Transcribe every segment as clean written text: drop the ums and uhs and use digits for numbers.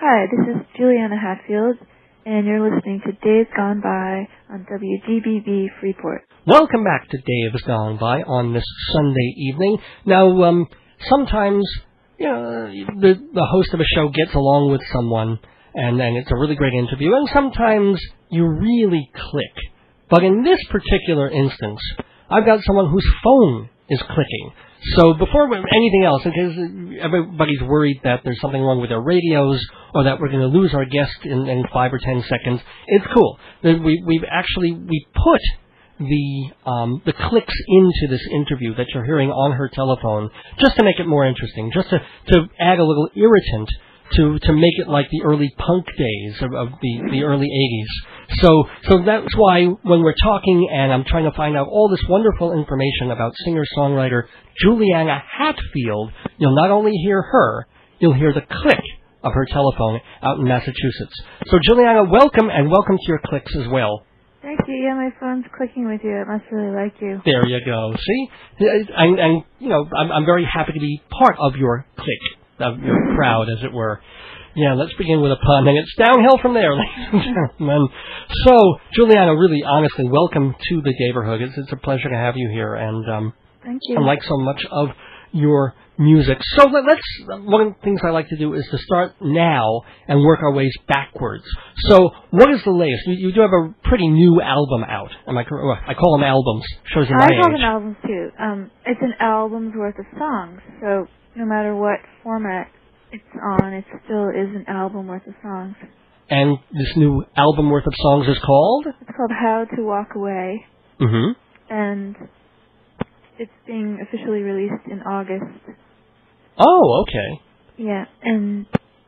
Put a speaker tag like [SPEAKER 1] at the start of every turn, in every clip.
[SPEAKER 1] Hi, this is Juliana Hatfield, and you're listening to Days Gone By on WGBB Freeport.
[SPEAKER 2] Welcome back to Days Gone By on this Sunday evening. Now, sometimes, the host of a show gets along with someone, and it's a really great interview, and sometimes you really click. But in this particular instance, I've got someone whose phone is clicking. So before anything else, in case everybody's worried that there's something wrong with their radios or that we're going to lose our guest in 5 or 10 seconds, it's cool. We put the clicks into this interview that you're hearing on her telephone just to make it more interesting, just to add a little irritant to make it like the early punk days of the early 80s. So that's why when we're talking and I'm trying to find out all this wonderful information about singer-songwriter Juliana Hatfield, you'll not only hear her, you'll hear the click of her telephone out in Massachusetts. So Juliana, welcome, and welcome to your clicks as well.
[SPEAKER 1] Thank you. Yeah, my phone's clicking with you. It must really like you.
[SPEAKER 2] There you go. See? And I'm very happy to be part of your clique, of your crowd, as it were. Yeah, let's begin with a pun, and it's downhill from there, ladies and gentlemen. So, Juliana, really, honestly, welcome to the neighborhood. It's a pleasure to have you here, and
[SPEAKER 1] thank you.
[SPEAKER 2] I like so much of your music. So one of the things I like to do is to start now and work our ways backwards. So, what is the latest? You do have a pretty new album out. Am I correct? Well, I call them albums. Shows you my age.
[SPEAKER 1] I call them albums too. It's an album's worth of songs. So no matter what format it's on, it still is an album worth of songs.
[SPEAKER 2] And this new album worth of songs is called?
[SPEAKER 1] It's called How to Walk Away.
[SPEAKER 2] Mm-hmm.
[SPEAKER 1] And it's being officially released in August.
[SPEAKER 2] Oh, okay.
[SPEAKER 1] Yeah, and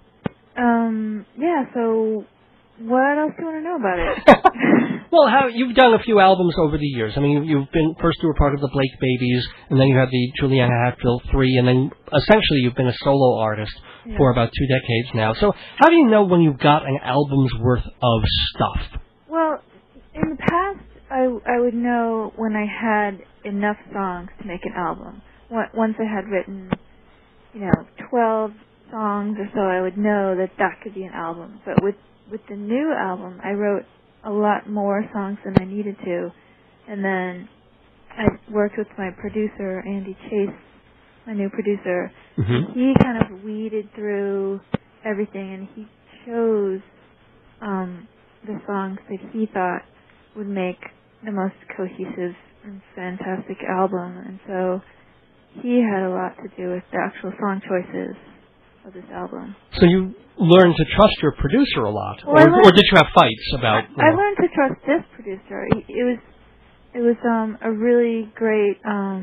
[SPEAKER 1] so what else do you want to know about it?
[SPEAKER 2] Well, you've done a few albums over the years. I mean, you were part of the Blake Babies, and then you had the Juliana Hatfield 3, and then essentially you've been a solo artist for about 2 decades now. So how do you know when you've got an album's worth of stuff?
[SPEAKER 1] Well, in the past, I would know when I had enough songs to make an album. Once I had written, 12 songs or so, I would know that could be an album. But with the new album, I wrote a lot more songs than I needed to. And then I worked with my producer, Andy Chase, my new producer.
[SPEAKER 2] Mm-hmm.
[SPEAKER 1] He kind of weeded through everything, and he chose the songs that he thought would make the most cohesive and fantastic album. And so he had a lot to do with the actual song choices of this album.
[SPEAKER 2] So you learned to trust your producer a lot,
[SPEAKER 1] or
[SPEAKER 2] did you have fights about?
[SPEAKER 1] I learned to trust this producer. It was a really great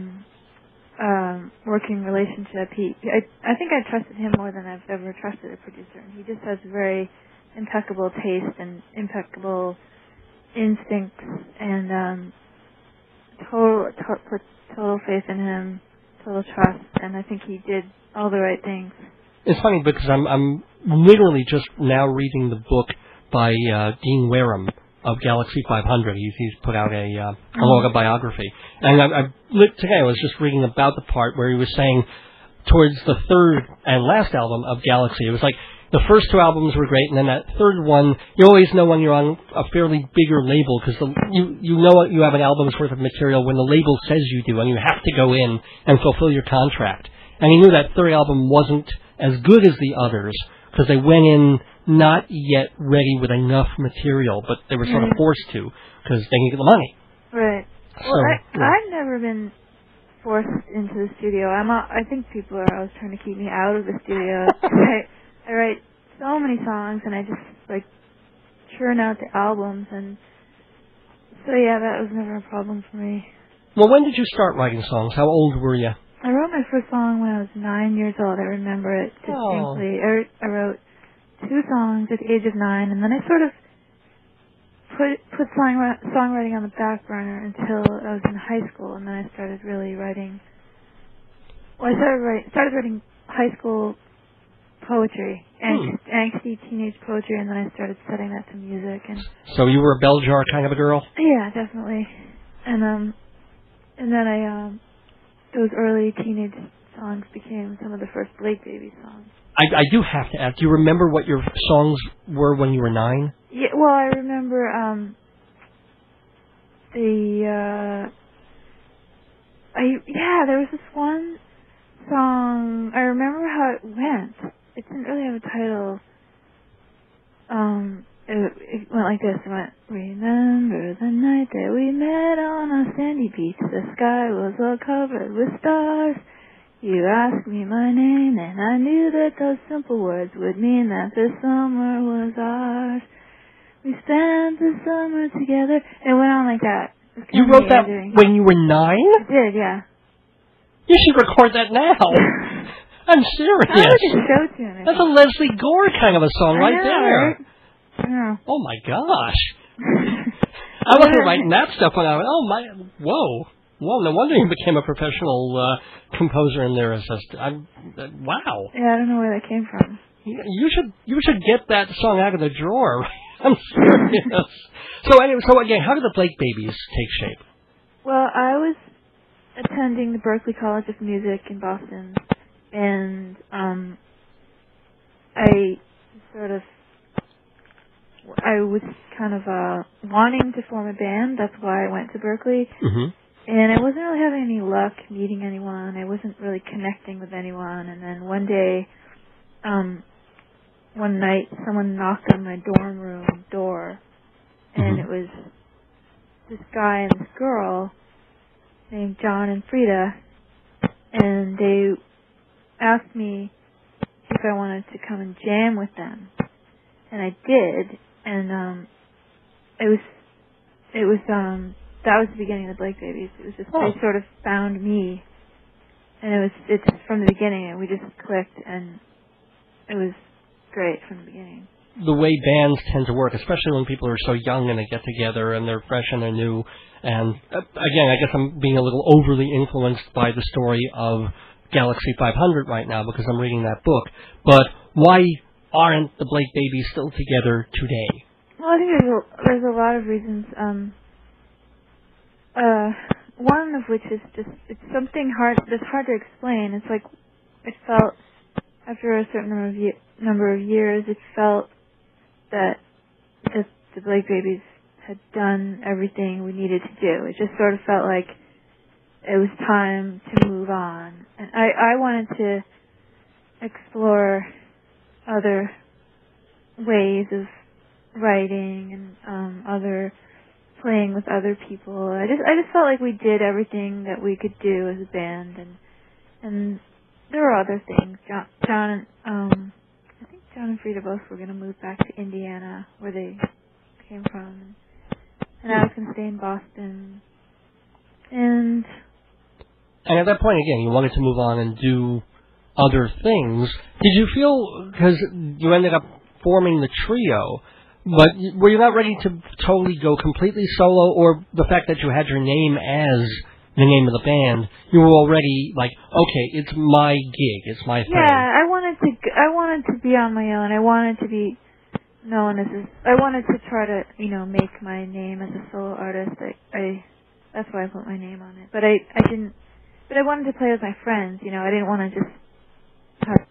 [SPEAKER 1] working relationship. I think I trusted him more than I've ever trusted a producer. And he just has very impeccable taste and impeccable instincts, and put total faith in him, total trust, and I think he did all the right things.
[SPEAKER 2] It's funny because I'm literally just now reading the book by Dean Wareham of Galaxy 500. He's put out a autobiography. And today I was just reading about the part where he was saying towards the third and last album of Galaxy, it was like the first 2 albums were great, and then that third one, you always know when you're on a fairly bigger label because you know you have an album's worth of material when the label says you do, and you have to go in and fulfill your contract. And he knew that third album wasn't as good as the others because they went in not yet ready with enough material, but they were sort of forced to because they needed the money.
[SPEAKER 1] Right. Well, I've never been forced into the studio. I think people are always trying to keep me out of the studio. I write so many songs, and I just churn out the albums, and so that was never a problem for me.
[SPEAKER 2] Well, when did you start writing songs? How old were you?
[SPEAKER 1] I wrote my first song when I was 9 years old. I remember it distinctly. I wrote 2 songs at the age of 9, and then I sort of put songwriting on the back burner until I was in high school, and then I started really writing. Well, I started writing high school poetry, angsty teenage poetry, and then I started setting that to music. And
[SPEAKER 2] so you were a bell jar kind of a girl?
[SPEAKER 1] Yeah, definitely. And then those early teenage songs became some of the first Blake Baby songs.
[SPEAKER 2] I do have to ask, do you remember what your songs were when you were 9?
[SPEAKER 1] Yeah, well, I remember there was this one song. I remember how it went. It didn't really have a title. It went like this. It went, remember the night that we met on a sandy beach. The sky was all covered with stars. You asked me my name, and I knew that those simple words would mean that this summer was ours. We spent the summer together. It went on like that.
[SPEAKER 2] You wrote that when you were 9?
[SPEAKER 1] I did, yeah.
[SPEAKER 2] You should record that now. I'm serious.
[SPEAKER 1] I like a show tune.
[SPEAKER 2] That's a Leslie Gore kind of a song right there.
[SPEAKER 1] Right? I know.
[SPEAKER 2] Oh my gosh. I wasn't writing that stuff when I went, whoa. Well, no wonder you became a professional composer and lyricist. Wow.
[SPEAKER 1] Yeah, I don't know where that came from.
[SPEAKER 2] You should get that song out of the drawer. I'm serious. So again, how did the Blake Babies take shape?
[SPEAKER 1] Well, I was attending the Berklee College of Music in Boston, and I was kind of wanting to form a band. That's why I went to Berklee. Mm-hmm. And I wasn't really having any luck meeting anyone. I wasn't really connecting with anyone. And then one day, one night, someone knocked on my dorm room door, and it was this guy and this girl named John and Frida, and they asked me if I wanted to come and jam with them, and I did, and that was the beginning of the Blake Babies. It was just they sort of found me, and it's from the beginning, and we just clicked, and it was great from the beginning.
[SPEAKER 2] The way bands tend to work, especially when people are so young and they get together and they're fresh and they're new. And again, I guess I'm being a little overly influenced by the story of Galaxy 500 right now because I'm reading that book. But why aren't the Blake Babies still together today?
[SPEAKER 1] Well, I think there's a lot of reasons. One of which is just it's something that's hard to explain. It's like it felt after a certain number of years, it felt that the Blake Babies had done everything we needed to do. It just sort of felt like it was time to move on. And I wanted to explore other ways of writing and other playing with other people. I just felt like we did everything that we could do as a band, and there were other things. John I think John and Frida both were going to move back to Indiana, where they came from, and I was going to stay in Boston. And
[SPEAKER 2] at that point, again, you wanted to move on and do other things. Did you feel, because you ended up forming the trio, but were you not ready to totally go completely solo, or the fact that you had your name as the name of the band, you were already like, okay, it's my gig, it's my thing?
[SPEAKER 1] Yeah, I wanted to be on my own. I wanted to be known as I wanted to try to, make my name as a solo artist. That's why I put my name on it. But I didn't. But I wanted to play with my friends. I didn't want to just have,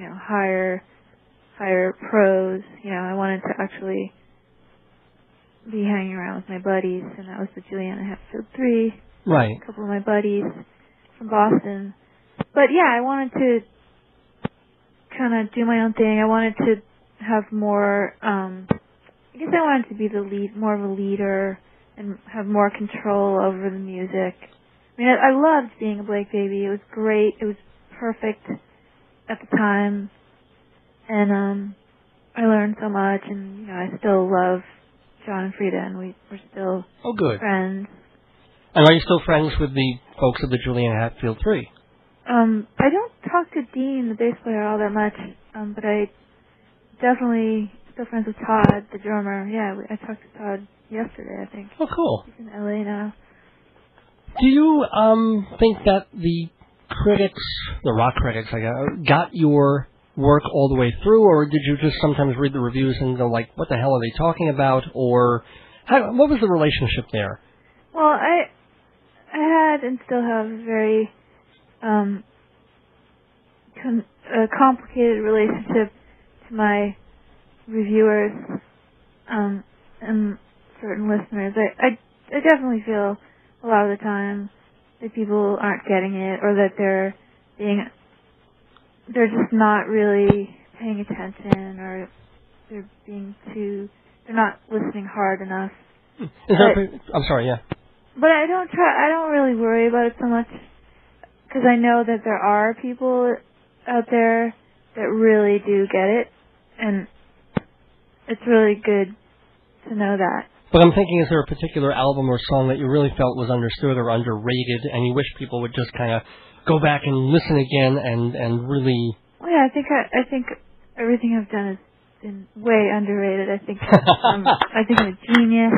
[SPEAKER 1] hire pros. I wanted to actually be hanging around with my buddies, and that was the Juliana Hatfield 3.
[SPEAKER 2] Right.
[SPEAKER 1] A couple of my buddies from Boston. But yeah, I wanted to kind of do my own thing. I wanted to have more, I guess I wanted to be more of a leader and have more control over the music. I mean, I loved being a Blake Baby. It was great. It was perfect at the time. And I learned so much, and I still love John and Frida, and we're still friends.
[SPEAKER 2] And are you still friends with the folks of the Juliana Hatfield 3?
[SPEAKER 1] I don't talk to Dean, the bass player, all that much, but I definitely still friends with Todd, the drummer. Yeah, I talked to Todd yesterday, I think.
[SPEAKER 2] Oh, cool.
[SPEAKER 1] He's in LA now.
[SPEAKER 2] Do you think that the critics, the rock critics, got your work all the way through, or did you just sometimes read the reviews and go like, what the hell are they talking about, or what was the relationship there?
[SPEAKER 1] Well, I had and still have a very a complicated relationship to my reviewers and certain listeners. I definitely feel a lot of the time that people aren't getting it, or that they're just not really paying attention, or they're not listening hard enough.
[SPEAKER 2] I'm sorry, yeah.
[SPEAKER 1] But I don't really worry about it so much, because I know that there are people out there that really do get it, and it's really good to know that.
[SPEAKER 2] But I'm thinking, is there a particular album or song that you really felt was understood or underrated, and you wish people would just kind of go back and listen again and really...
[SPEAKER 1] Well, yeah, I think everything I've done has been way underrated. I think I'm a genius,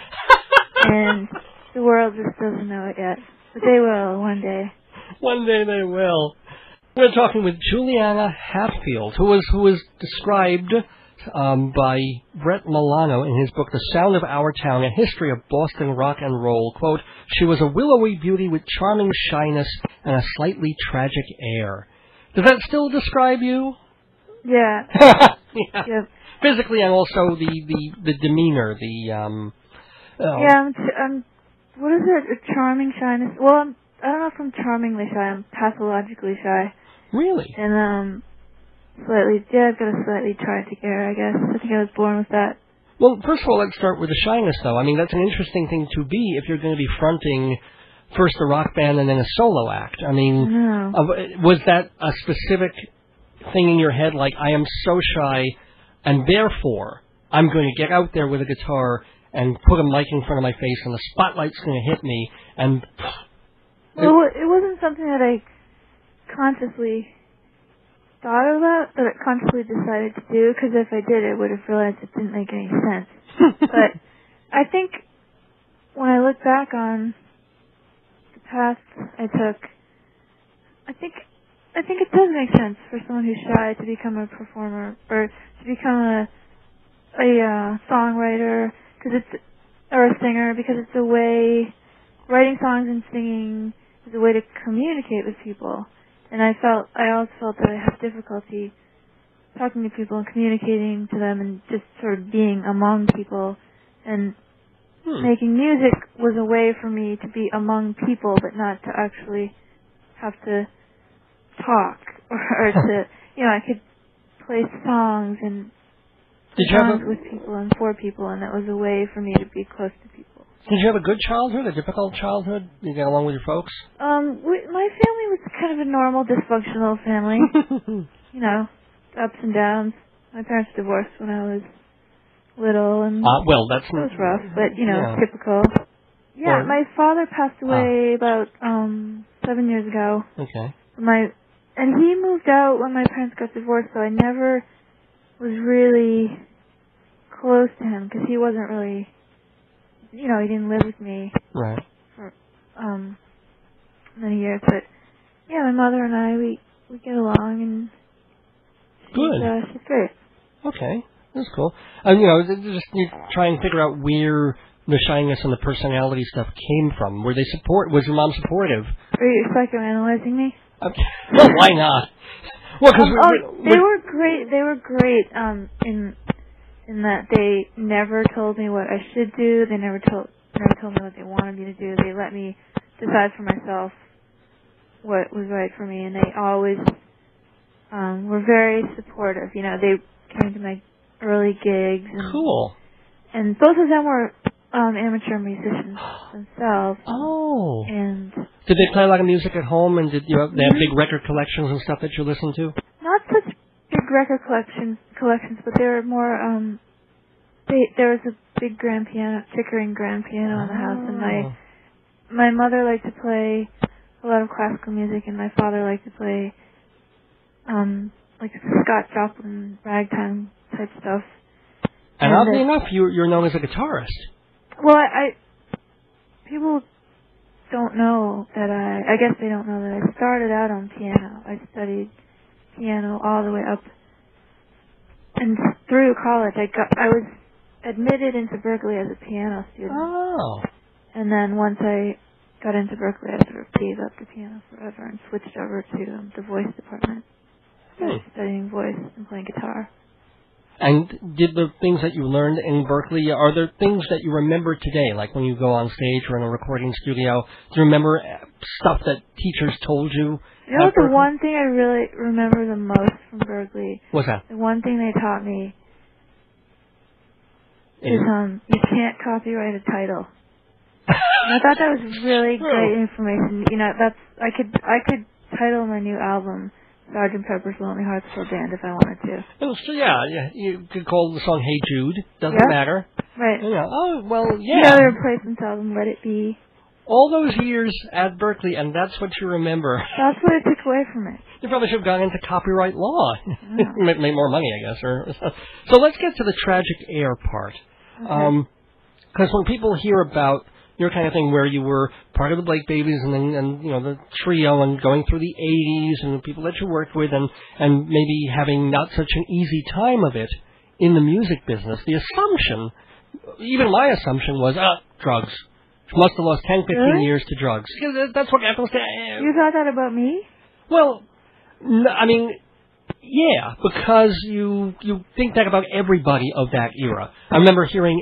[SPEAKER 1] and the world just doesn't know it yet. But they will one day.
[SPEAKER 2] One day they will. We're talking with Juliana Hatfield, who was described by Brett Milano in his book, The Sound of Our Town, A History of Boston Rock and Roll. Quote, she was a willowy beauty with charming shyness and a slightly tragic air. Does that still describe you?
[SPEAKER 1] Yeah.
[SPEAKER 2] Yeah.
[SPEAKER 1] Yep.
[SPEAKER 2] Physically, and also the demeanor,
[SPEAKER 1] Yeah, I'm what is it? A charming shyness? Well, I don't know if I'm charmingly shy. I'm pathologically shy.
[SPEAKER 2] Really?
[SPEAKER 1] And I've got a slightly tragic air, I guess. I think I was born with that.
[SPEAKER 2] Well, first of all, let's start with the shyness, though. I mean, that's an interesting thing to be if you're going to be fronting first a rock band and then a solo act. I mean, was that a specific thing in your head, like, I am so shy, and therefore I'm going to get out there with a guitar and put a mic in front of my face, and the spotlight's going to hit me, and...
[SPEAKER 1] Well, it wasn't something that I consciously thought about, that I consciously decided to do, because if I did, I would have realized it didn't make any sense. But I think when I look back on the path I took, I think it does make sense for someone who's shy to become a performer, or to become a songwriter, or a singer, because it's a way, writing songs and singing is a way to communicate with people. And I always felt that I had difficulty talking to people and communicating to them and just sort of being among people. And making music was a way for me to be among people, but not to actually have to talk or to, I could play songs and with people and for people, and that was a way for me to be close to people.
[SPEAKER 2] Did you have a good childhood, a difficult childhood? Did you get along with your folks?
[SPEAKER 1] My family was kind of a normal, dysfunctional family. Ups and downs. My parents divorced when I was little, and
[SPEAKER 2] that
[SPEAKER 1] was rough, but typical. Yeah, my father passed away about 7 years ago.
[SPEAKER 2] Okay.
[SPEAKER 1] And he moved out when my parents got divorced, so I never was really close to him, because he wasn't really, he didn't live with me
[SPEAKER 2] right
[SPEAKER 1] for many years. But yeah, my mother and I, we get along, and she's great.
[SPEAKER 2] Okay, that's cool. And just you try and figure out where the shyness and the personality stuff came from. Was your mom supportive?
[SPEAKER 1] Are you psychoanalyzing me?
[SPEAKER 2] Okay. Well, why not? Well,
[SPEAKER 1] they were great. They were great in that they never told me what I should do. They never told me what they wanted me to do. They let me decide for myself what was right for me, and they always were very supportive. They came to my early gigs. And,
[SPEAKER 2] cool.
[SPEAKER 1] And both of them were amateur musicians themselves.
[SPEAKER 2] Oh.
[SPEAKER 1] And
[SPEAKER 2] did they play a lot of music at home, and did they have big record collections and stuff that you listened to?
[SPEAKER 1] Not such big record collections, but they were more. There was a big grand piano, Chickering grand piano in the house, and my mother liked to play a lot of classical music, and my father liked to play like Scott Joplin ragtime type stuff.
[SPEAKER 2] And oddly enough, you're known as a guitarist.
[SPEAKER 1] Well, people don't know that I guess they don't know that I started out on piano. I studied piano all the way up, and through college I was admitted into Berklee as a piano student.
[SPEAKER 2] Oh.
[SPEAKER 1] And then once I got into Berklee, I sort of gave up the piano forever and switched over to the voice department. started studying voice and playing guitar.
[SPEAKER 2] And did the things that you learned in Berklee, are there things that you remember today, like when you go on stage or in a recording studio? Do you remember stuff that teachers told you?
[SPEAKER 1] You know, the one thing I really remember the most from Berklee.
[SPEAKER 2] What's that?
[SPEAKER 1] The one thing they taught me is you can't copyright a title. And I thought that was really great information. You know, I could title my new album Sgt. Pepper's Lonely Hearts Club Band if I wanted to.
[SPEAKER 2] So yeah, you could call the song "Hey Jude." Doesn't matter.
[SPEAKER 1] Right.
[SPEAKER 2] You know, oh well, yeah.
[SPEAKER 1] You know, the replacement album "Let It Be."
[SPEAKER 2] All those years at Berklee, and that's what you remember.
[SPEAKER 1] That's what I took away from it.
[SPEAKER 2] You probably should have gone into copyright law. Make more money, I guess. So let's get to the Tragic Air part. Because when people hear about your kind of thing where you were part of the Blake Babies and you know, the trio and going through the 80s and the people that you worked with and maybe having not such an easy time of it in the music business, the assumption, even my assumption was, drugs. She must have lost 10, 15 years to drugs. That's what happens to...
[SPEAKER 1] You thought that about me?
[SPEAKER 2] Well, I mean, yeah, because you think that about everybody of that era. I remember hearing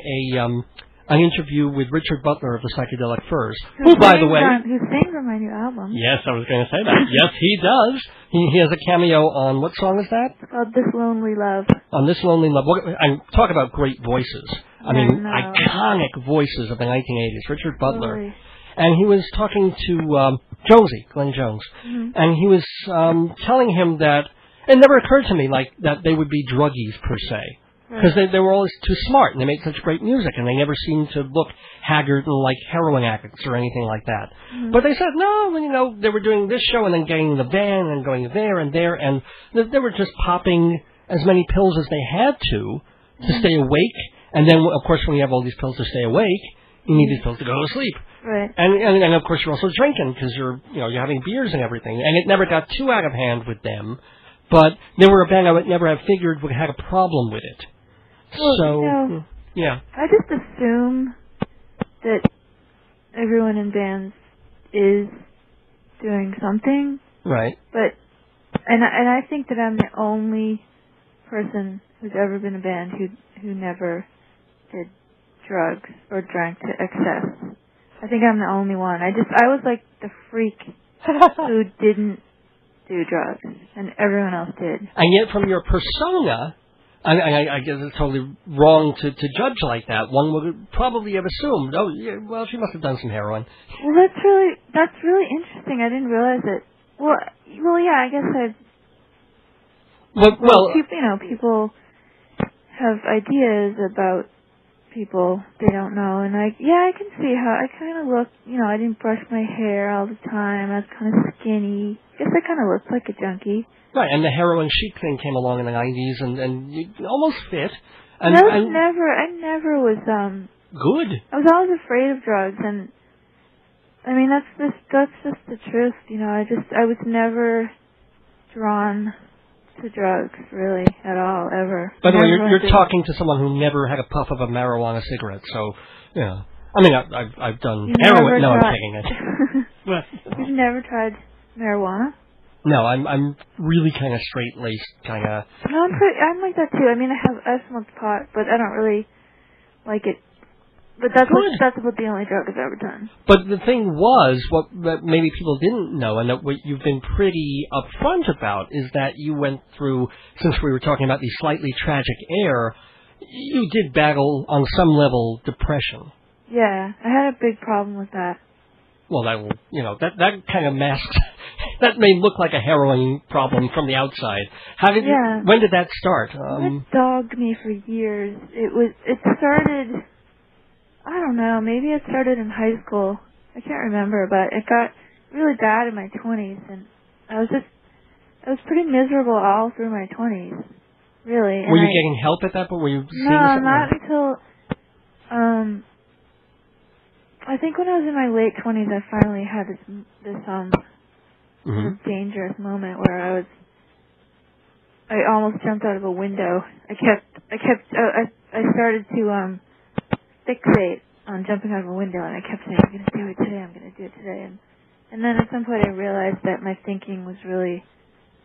[SPEAKER 2] an interview with Richard Butler of the Psychedelic Furs, who, by the way...
[SPEAKER 1] Who sings on my new album.
[SPEAKER 2] Yes, I was going to say that. Yes, he does. He has a cameo on... What song is that?
[SPEAKER 1] It's called This Lonely Love.
[SPEAKER 2] On This Lonely Love. And talk about great voices. I mean, iconic voices of the 1980s. Richard Butler.
[SPEAKER 1] Totally.
[SPEAKER 2] And he was talking to Jonesy, Glenn Jones. Mm-hmm. And he was telling him that... It never occurred to me, like, that they would be druggies, per se. Because they were always too smart, and they made such great music, and they never seemed to look haggard and like heroin addicts or anything like that. Mm-hmm. But they said, no, you know, they were doing this show and then getting the van and going there, and they were just popping as many pills as they had to stay awake. And then, of course, when you have all these pills to stay awake, you need these pills to go to sleep.
[SPEAKER 1] Right.
[SPEAKER 2] And of course, you're also drinking because you're having beers and everything. And it never got too out of hand with them. But they were a band I would never have figured would have a problem with it.
[SPEAKER 1] Well,
[SPEAKER 2] so,
[SPEAKER 1] you know,
[SPEAKER 2] yeah.
[SPEAKER 1] I just assume that everyone in bands is doing something.
[SPEAKER 2] Right.
[SPEAKER 1] But, and I think that I'm the only person who's ever been in a band who never did drugs or drank to excess. I think I'm the only one. I was like the freak who didn't do drugs, and everyone else did.
[SPEAKER 2] And yet from your persona... I guess it's totally wrong to judge like that. One would probably have assumed, oh, yeah, well, she must have done some heroin.
[SPEAKER 1] Well, that's really interesting. I didn't realize it. Well, yeah, I guess people have ideas about people they don't know, and I can see how I kind of look. You know, I didn't brush my hair all the time. I was kind of skinny. I guess I kind of looked like a junkie.
[SPEAKER 2] Right, and the heroin chic thing came along in the 90s, and you almost fit. And
[SPEAKER 1] I never was,
[SPEAKER 2] good.
[SPEAKER 1] I was always afraid of drugs, and, I mean, that's just the truth, you know, I was never drawn to drugs, really, at all, ever.
[SPEAKER 2] By the way, you're talking to someone who never had a puff of a marijuana cigarette, so, yeah. I mean, I've done heroin. No, I'm taking it.
[SPEAKER 1] You've never tried marijuana?
[SPEAKER 2] No, I'm really kind of straight-laced, kind of...
[SPEAKER 1] No, I'm like that, too. I mean, I smoked pot, but I don't really like it. But that's about the only drug I've ever done. But
[SPEAKER 2] the thing was, what that maybe people didn't know, and that what you've been pretty upfront about, is that you went through, since we were talking about the slightly tragic air, you did battle, on some level, depression.
[SPEAKER 1] Yeah, I had a big problem with that.
[SPEAKER 2] Well, that kind of masks... That may look like a heroin problem from the outside. When did that start?
[SPEAKER 1] It dogged me for years. It started, I don't know, maybe it started in high school. I can't remember, but it got really bad in my 20s, and I was pretty miserable all through my 20s, really.
[SPEAKER 2] Were you getting help at that point? Were you seeing something?
[SPEAKER 1] No, not until, I think when I was in my late 20s, I finally had this dangerous moment where I almost jumped out of a window. I started to fixate on jumping out of a window, and I kept saying, I'm going to do it today, I'm going to do it today. And then at some point I realized that my thinking was really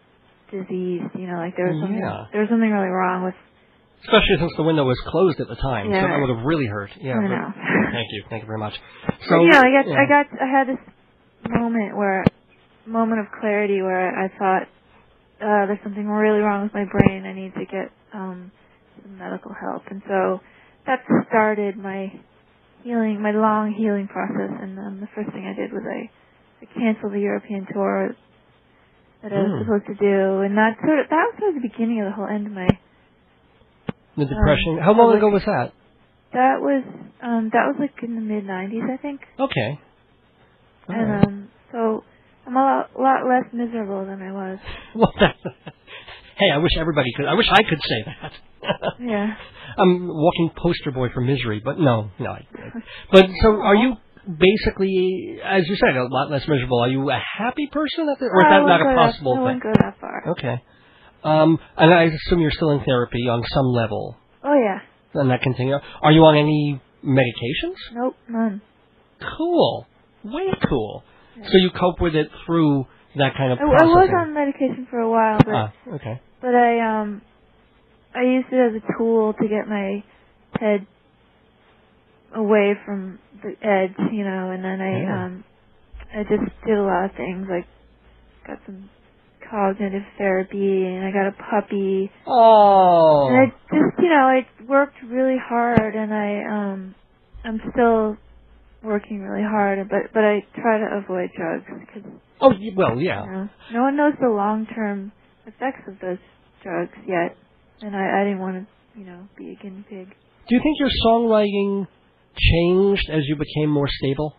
[SPEAKER 1] diseased, like there was something really wrong with.
[SPEAKER 2] Especially since the window was closed at the time,
[SPEAKER 1] yeah,
[SPEAKER 2] so that would have really hurt. Yeah,
[SPEAKER 1] I know.
[SPEAKER 2] Thank you very much.
[SPEAKER 1] So I had this moment of clarity where I thought there's something really wrong with my brain. I need to get some medical help, and so that started my long healing process. And the first thing I did was I canceled the European tour that I was supposed to do, and that was sort of the beginning of the whole end of my
[SPEAKER 2] the depression. How long ago was that?
[SPEAKER 1] That was like in the mid '90s, I think.
[SPEAKER 2] Okay. All
[SPEAKER 1] and
[SPEAKER 2] right.
[SPEAKER 1] So I'm a lot less miserable than I was.
[SPEAKER 2] Well, hey, I wish I could say that.
[SPEAKER 1] Yeah.
[SPEAKER 2] I'm walking poster boy for misery, but no. But so, are you basically, as you said, a lot less miserable? Are you a happy person, or is that not a possible thing?
[SPEAKER 1] I wouldn't go that far.
[SPEAKER 2] Okay. And I assume you're still in therapy on some level.
[SPEAKER 1] Oh yeah.
[SPEAKER 2] And that continue. Are you on any medications?
[SPEAKER 1] Nope, none.
[SPEAKER 2] Cool. Way cool. Yeah. So you cope with it through that kind of processing.
[SPEAKER 1] I was on medication for a while, but
[SPEAKER 2] okay.
[SPEAKER 1] But I used it as a tool to get my head away from the edge, and then I just did a lot of things, like got some cognitive therapy, and I got a puppy.
[SPEAKER 2] Oh.
[SPEAKER 1] And I just, I worked really hard, and I'm still working really hard, but I try to avoid drugs because.
[SPEAKER 2] Oh well, yeah.
[SPEAKER 1] No one knows the long-term effects of those drugs yet, and I didn't want to, be a guinea pig.
[SPEAKER 2] Do you think your songwriting changed as you became more stable?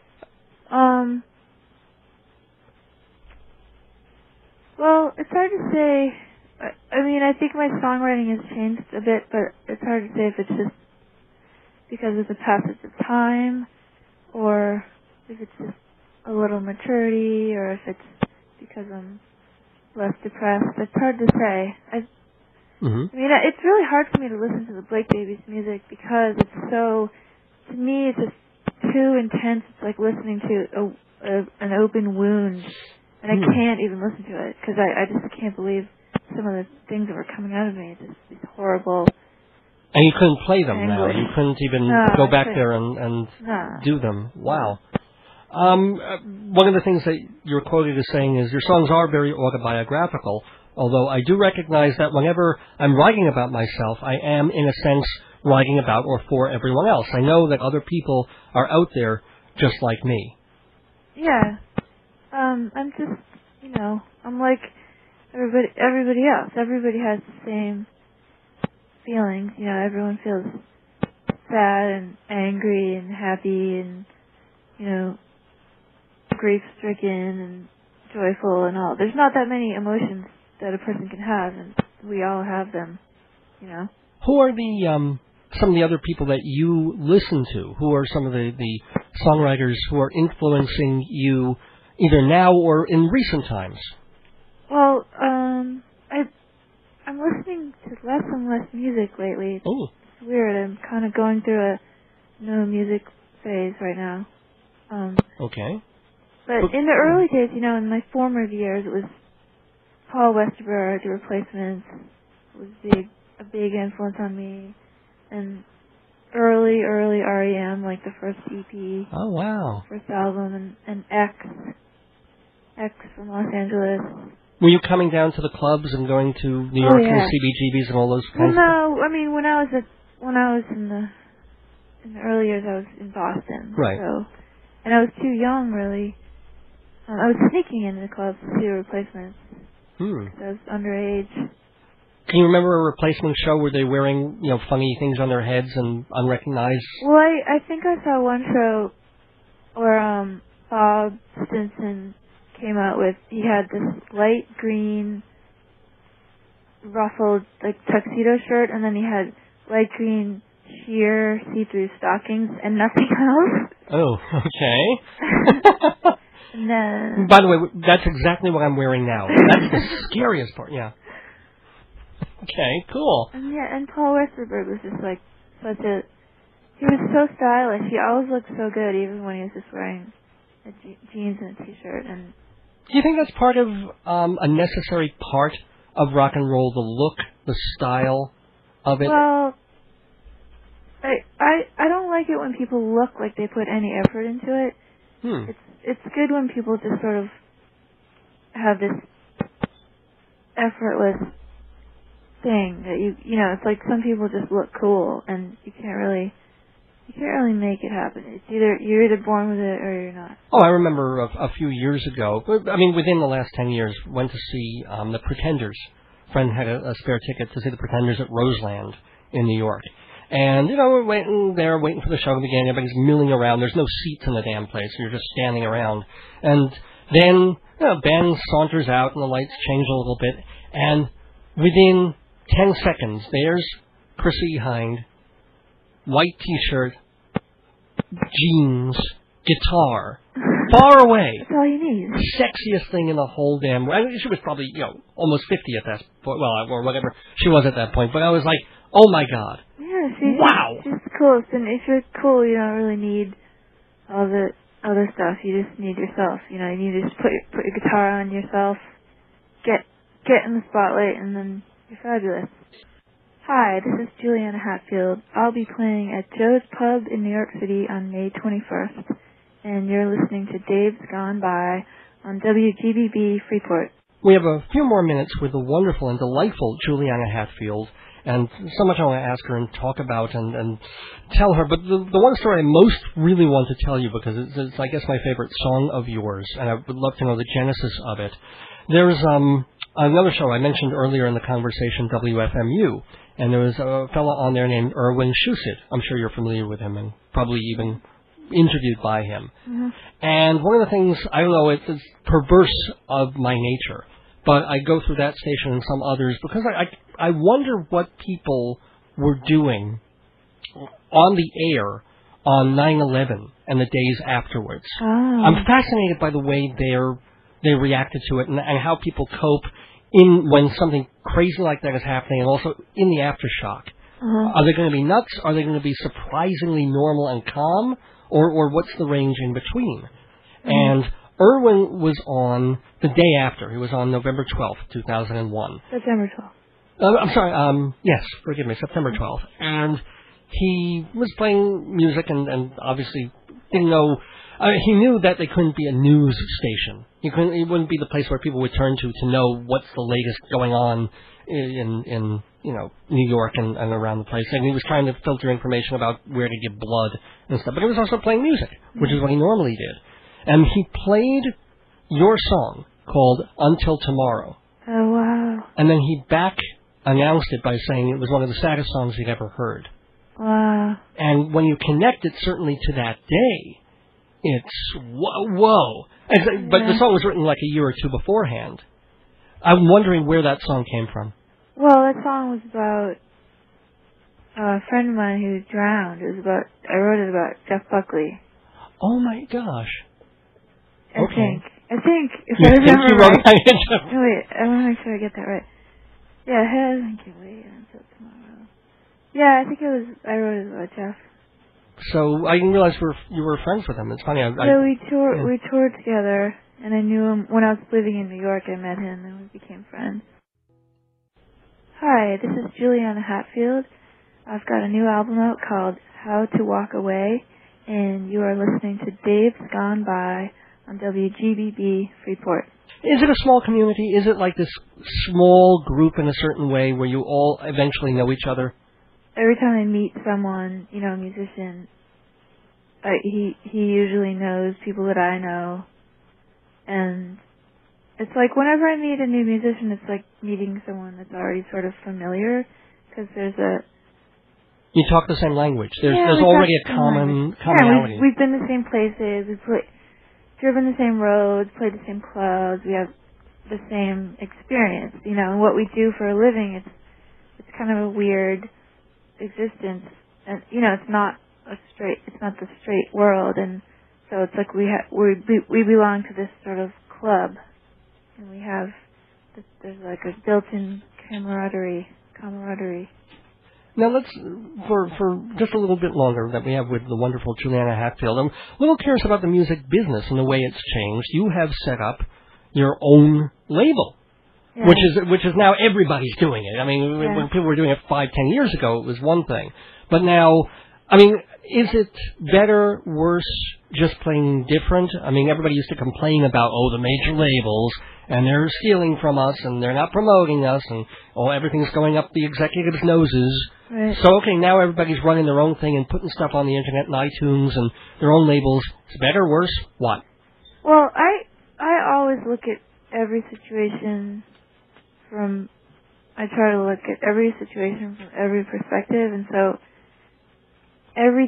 [SPEAKER 1] Well, it's hard to say. I think my songwriting has changed a bit, but it's hard to say if it's just because of the passage of time, or if it's just a little maturity, or if it's because I'm less depressed. It's hard to say. It's really hard for me to listen to the Blake Babies music because it's so, to me, it's just too intense. It's like listening to an open wound, and I can't even listen to it because I just can't believe some of the things that were coming out of me. Just these horrible.
[SPEAKER 2] And you couldn't play them
[SPEAKER 1] anguish.
[SPEAKER 2] now. You couldn't even go back there and do them. Wow. One of the things that you're quoted as saying is your songs are very autobiographical, although I do recognize that whenever I'm writing about myself, I am, in a sense, writing about or for everyone else. I know that other people are out there just like me.
[SPEAKER 1] Yeah. I'm just, I'm like everybody else. Everybody has the same feelings. Everyone feels sad and angry and happy and, grief-stricken and joyful and all. There's not that many emotions that a person can have, and we all have them,
[SPEAKER 2] Who are some of the other people that you listen to? Who are some of the songwriters who are influencing you either now or in recent times?
[SPEAKER 1] Well, I'm listening to less and less music lately. It's weird. I'm kind of going through a no music phase right now.
[SPEAKER 2] Okay.
[SPEAKER 1] But in the early days, in my formative years, it was Paul Westerberg, The Replacements, was a big influence on me, and early REM, like the first EP.
[SPEAKER 2] Oh wow!
[SPEAKER 1] First album, and X from Los Angeles.
[SPEAKER 2] Were you coming down to the clubs and going to New York and CBGBs and all those kinds of things?
[SPEAKER 1] No, I mean when I was in the early years, I was in Boston.
[SPEAKER 2] Right.
[SPEAKER 1] So, and I was too young, really. I was sneaking into the clubs to see The Replacements. I was underage.
[SPEAKER 2] Can you remember a Replacement show where they wearing, funny things on their heads and unrecognized?
[SPEAKER 1] Well, I think I saw one show where Bob Stinson came out with, he had this light green ruffled like tuxedo shirt, and then he had light green sheer see-through stockings and nothing else.
[SPEAKER 2] Oh, okay.
[SPEAKER 1] And then,
[SPEAKER 2] by the way, that's exactly what I'm wearing now. That's the scariest part, yeah. Okay, cool.
[SPEAKER 1] And Paul Westerberg was just like he was so stylish. He always looked so good, even when he was just wearing jeans and a t-shirt. And
[SPEAKER 2] Do you think that's part of a necessary part of rock and roll, the look, the style of it?
[SPEAKER 1] Well, I don't like it when people look like they put any effort into it. It's good when people just sort of have this effortless thing that you know, it's like some people just look cool and you can't really make it happen. It's you're either born with it or you're not.
[SPEAKER 2] Oh, I remember a few years ago, I mean within the last 10 years, went to see the Pretenders. A friend had a spare ticket to see the Pretenders at Roseland in New York. And, you know, we're waiting for the show to begin. Everybody's milling around. There's no seats in the damn place. You're just standing around. And then, you know, band saunters out and the lights change a little bit. And within 10 seconds, there's Chrissie Hynde, white T-shirt, jeans, guitar, far away.
[SPEAKER 1] That's all you need.
[SPEAKER 2] Sexiest thing in the whole damn... I mean, she was probably, you know, almost 50 at that point. Well, or whatever she was at that point. But I was like, oh, my God.
[SPEAKER 1] Yeah, she's the coolest. And if you're cool, you don't really need all the other stuff. You just need yourself. You know, you just put your guitar on yourself, get in the spotlight, and then you're fabulous. Hi, this is Juliana Hatfield. I'll be playing at Joe's Pub in New York City on May 21st, and you're listening to Dave's Gone By on WGBB Freeport.
[SPEAKER 2] We have a few more minutes with the wonderful and delightful Juliana Hatfield, and so much I want to ask her and talk about and tell her. But the one story I most really want to tell you, because it's I guess, my favorite song of yours, and I would love to know the genesis of it. There's another show I mentioned earlier in the conversation, WFMU, and there was a fellow on there named Erwin Schusit. I'm sure you're familiar with him and probably even interviewed by him. Mm-hmm. And one of the things, I don't know, it's perverse of my nature, but I go through that station and some others because I wonder what people were doing on the air on 9/11 and the days afterwards.
[SPEAKER 1] Oh.
[SPEAKER 2] I'm fascinated by the way they reacted to it and how people cope when something crazy like that is happening, and also in the aftershock. Uh-huh. Are they going to be nuts? Are they going to be surprisingly normal and calm? Or what's the range in between? Mm-hmm. And Erwin was on the day after. He was on November 12th, 2001.
[SPEAKER 1] September 12th.
[SPEAKER 2] I'm sorry. Yes, forgive me, September 12th. And he was playing music and obviously didn't know... he knew that they couldn't be a news station. It wouldn't be the place where people would turn to know what's the latest going on in New York and around the place. And he was trying to filter information about where to give blood and stuff. But he was also playing music, which is what he normally did. And he played your song called Until Tomorrow.
[SPEAKER 1] Oh, wow.
[SPEAKER 2] And then he announced it by saying it was one of the saddest songs he'd ever heard.
[SPEAKER 1] Wow.
[SPEAKER 2] And when you connect it certainly to that day, it's whoa. But the song was written like a year or two beforehand. I'm wondering where that song came from.
[SPEAKER 1] Well, that song was about a friend of mine who drowned. I wrote it about Jeff Buckley.
[SPEAKER 2] Oh my gosh.
[SPEAKER 1] I think if I remember right. No, wait, I want to make sure I get that right. Yeah, I think you wait until tomorrow. Yeah, I think I wrote it about Jeff.
[SPEAKER 2] So I didn't realize you were friends with him. It's funny.
[SPEAKER 1] We toured together, and I knew him when I was living in New York. I met him, and we became friends. Hi, this is Juliana Hatfield. I've got a new album out called How to Walk Away, and you are listening to Dave's Gone By on WGBB Freeport.
[SPEAKER 2] Is it a small community? Is it like this small group in a certain way where you all eventually know each other?
[SPEAKER 1] Every time I meet someone, a musician, he usually knows people that I know, and it's like whenever I meet a new musician, it's like meeting someone that's already sort of familiar, because
[SPEAKER 2] You talk the same language. There's already a commonality.
[SPEAKER 1] Yeah, we've been to the same places, we've driven the same roads, played the same clubs, we have the same experience, and what we do for a living, it's kind of a weird existence, and it's not the straight world, and so it's like we belong to this sort of club, and there's like a built-in camaraderie.
[SPEAKER 2] Now let's for just a little bit longer that we have with the wonderful Juliana Hatfield. I'm a little curious about the music business and the way it's changed. You have set up your own label.
[SPEAKER 1] Yeah.
[SPEAKER 2] Which is now everybody's doing it. I mean, when people were doing it 5-10 years ago, it was one thing. But now, I mean, is it better, worse, just plain different? I mean, everybody used to complain about, the major labels, and they're stealing from us, and they're not promoting us, and, everything's going up the executives' noses.
[SPEAKER 1] Right.
[SPEAKER 2] So, okay, now everybody's running their own thing and putting stuff on the internet and iTunes and their own labels. It's better, worse, what?
[SPEAKER 1] Well, I always look at every situation I try to look at every situation from every perspective, and so every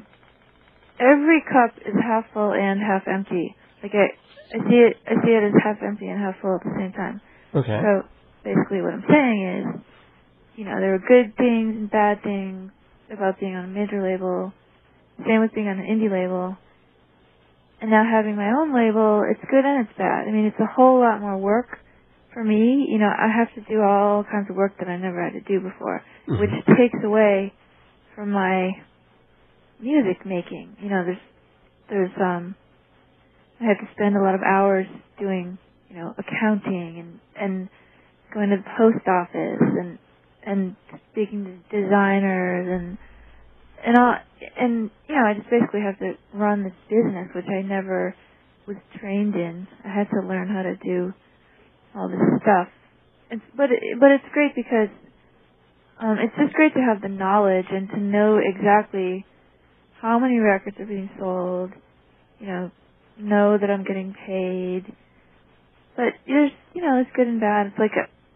[SPEAKER 1] cup is half full and half empty. Like I see it as half empty and half full at the same time.
[SPEAKER 2] Okay.
[SPEAKER 1] So basically what I'm saying is, there are good things and bad things about being on a major label. Same with being on an indie label. And now having my own label, it's good and it's bad. I mean, it's a whole lot more work for me. I have to do all kinds of work that I never had to do before, which takes away from my music making. There's I have to spend a lot of hours doing, accounting and going to the post office and speaking to designers and I just basically have to run this business, which I never was trained in. I had to learn how to do all this stuff. But it's great because it's just great to have the knowledge and to know exactly how many records are being sold, know that I'm getting paid. But there's, it's good and bad. It's like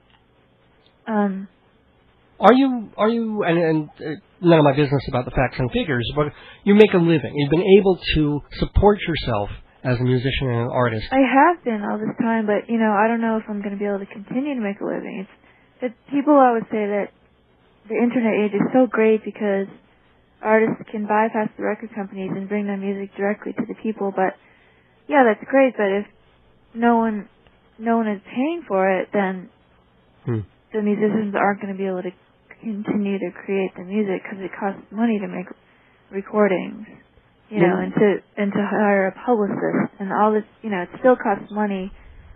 [SPEAKER 2] Are you, and none of my business about the facts and figures, but you make a living. You've been able to support yourself as a musician and an artist.
[SPEAKER 1] I have been all this time, but, I don't know if I'm going to be able to continue to make a living. People always say that the internet age is so great because artists can bypass the record companies and bring their music directly to the people, but, yeah, that's great, but if no one is paying for it, then the musicians aren't going to be able to continue to create the music because it costs money to make recordings, and to hire a publicist and all this, it still costs money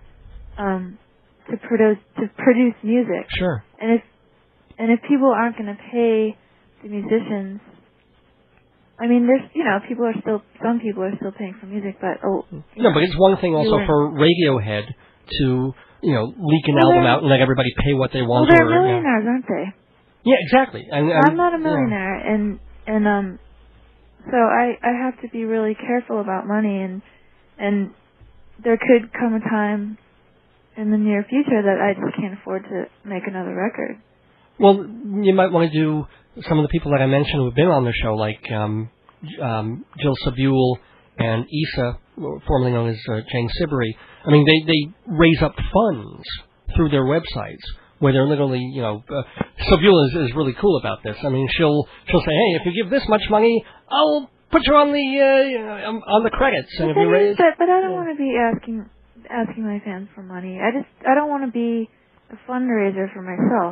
[SPEAKER 1] to produce music.
[SPEAKER 2] Sure.
[SPEAKER 1] And if people aren't going to pay the musicians, I mean, there's some people are still paying for music, but
[SPEAKER 2] but it's one thing also for Radiohead to leak an album out and let everybody pay what they want.
[SPEAKER 1] Well, they're millionaires, aren't they?
[SPEAKER 2] Yeah, exactly. And
[SPEAKER 1] I'm not a millionaire, and so I have to be really careful about money, and there could come a time in the near future that I just can't afford to make another record.
[SPEAKER 2] Well, you might want to do some of the people that I mentioned who have been on the show, like Jill Sabule and Issa, formerly known as Jane Siberry. I mean, they raise up funds through their websites where they're literally, Sabule is really cool about this. I mean, she'll say, hey, if you give this much money, I'll put you on the credits. And if you raise,
[SPEAKER 1] but I don't want to be asking my fans for money. I don't want to be a fundraiser for myself.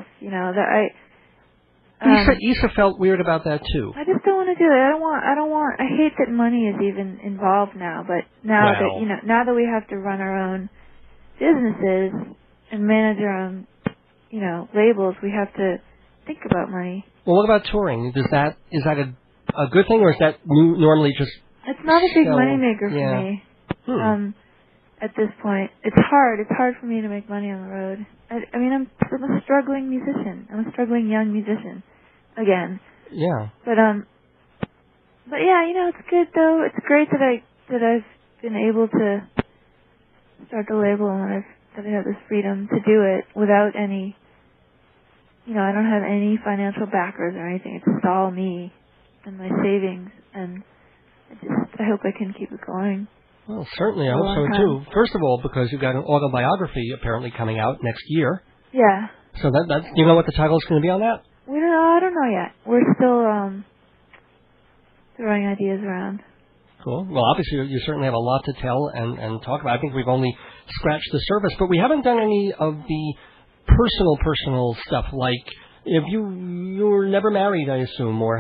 [SPEAKER 2] Issa felt weird about that too.
[SPEAKER 1] I just don't want to do it. I hate that money is even involved now, but now that we have to run our own businesses and manage our own, labels, we have to think about money.
[SPEAKER 2] Well, what about touring? Is that a good thing, or is that normally just...
[SPEAKER 1] It's not a big moneymaker for me. At this point, it's hard. It's hard for me to make money on the road. I mean, I'm a struggling musician. I'm a struggling young musician, again.
[SPEAKER 2] Yeah.
[SPEAKER 1] But yeah, it's good though. It's great that I've been able to start the label and that I have this freedom to do it without any. I don't have any financial backers or anything. It's just all me and my savings, and I hope I can keep it going.
[SPEAKER 2] Well, certainly, I hope so too. First of all, because you've got an autobiography apparently coming out next year.
[SPEAKER 1] Yeah.
[SPEAKER 2] So that's you know what the title is going to be on that?
[SPEAKER 1] I don't know yet. We're still throwing ideas around.
[SPEAKER 2] Cool. Well, obviously, you certainly have a lot to tell and talk about. I think we've only scratched the surface, but we haven't done any of the personal stuff. Like, if you were never married, I assume, or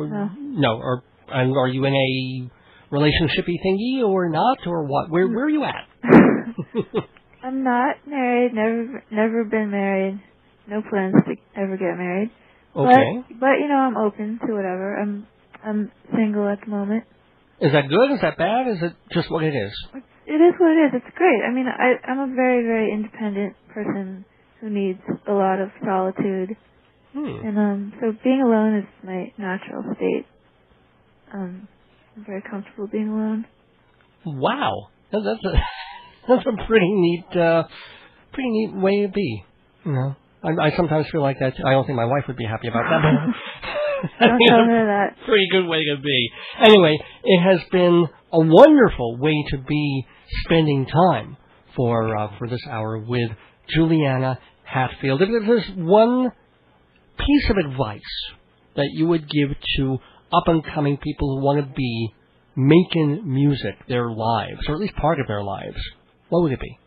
[SPEAKER 2] are you in a relationshipy thingy or not, or what? Where are you at?
[SPEAKER 1] I'm not married. Never been married. No plans to ever get married.
[SPEAKER 2] Okay.
[SPEAKER 1] But you know, I'm open to whatever. I'm single at the moment.
[SPEAKER 2] Is that good? Is that bad? Is it just what it is?
[SPEAKER 1] It is what it is. It's great. I mean, I'm a very, very independent person who needs a lot of solitude. And so being alone is my natural state. I'm very comfortable being alone.
[SPEAKER 2] Wow. That's a pretty neat way to be. You know, I sometimes feel like that. I don't think my wife would be happy about that.
[SPEAKER 1] Don't tell her that.
[SPEAKER 2] Pretty good way to be. Anyway, it has been a wonderful way to be spending time for this hour with Juliana Hatfield. If there's one piece of advice that you would give to up-and-coming people who want to be making music their lives, or at least part of their lives, what would it be?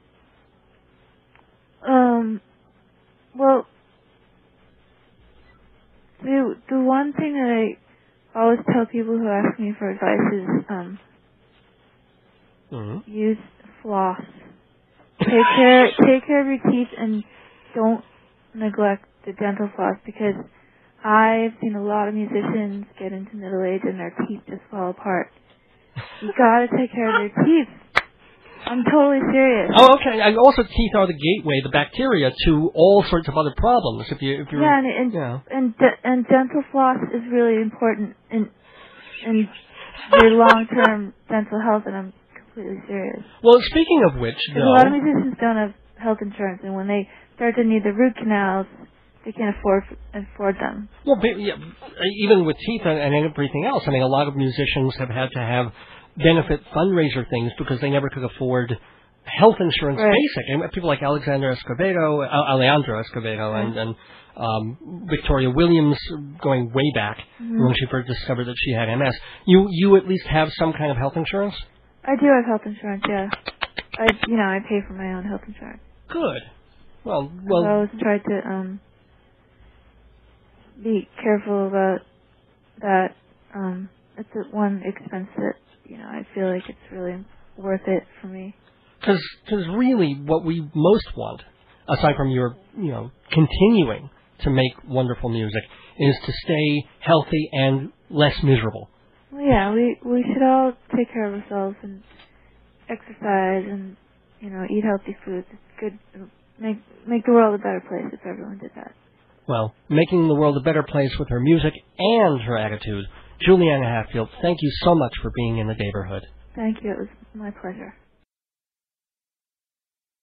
[SPEAKER 1] Well, the one thing that I always tell people who ask me for advice is use floss. Take care of your teeth and don't neglect the dental floss, because I've seen a lot of musicians get into middle age and their teeth just fall apart. You gotta take care of your teeth. I'm totally serious.
[SPEAKER 2] Oh, okay. And also, teeth are the gateway, the bacteria, to all sorts of other problems. If you're
[SPEAKER 1] and dental floss is really important in your long-term dental health, and I'm completely serious.
[SPEAKER 2] Well, speaking of which,
[SPEAKER 1] a lot of musicians don't have health insurance, and when they start to need the root canals, they can't afford them.
[SPEAKER 2] Well, even with teeth and everything else, I mean, a lot of musicians have had to have benefit fundraiser things because they never could afford health insurance basic. And people like Alejandro Escovedo, and Victoria Williams, going way back when she first discovered that she had MS. You at least have some kind of health insurance?
[SPEAKER 1] I do have health insurance, yeah. I pay for my own health insurance.
[SPEAKER 2] Good. Well,
[SPEAKER 1] I always try to be careful about that. It's one expense that I feel like it's really worth it for me.
[SPEAKER 2] Because really, what we most want, aside from your continuing to make wonderful music, is to stay healthy and less miserable.
[SPEAKER 1] Well, yeah, we should all take care of ourselves and exercise and eat healthy foods. It's good. Make the world a better place if everyone did that.
[SPEAKER 2] Well, making the world a better place with her music and her attitude. Juliana Hatfield, thank you so much for being in the neighborhood.
[SPEAKER 1] Thank you. It was my pleasure.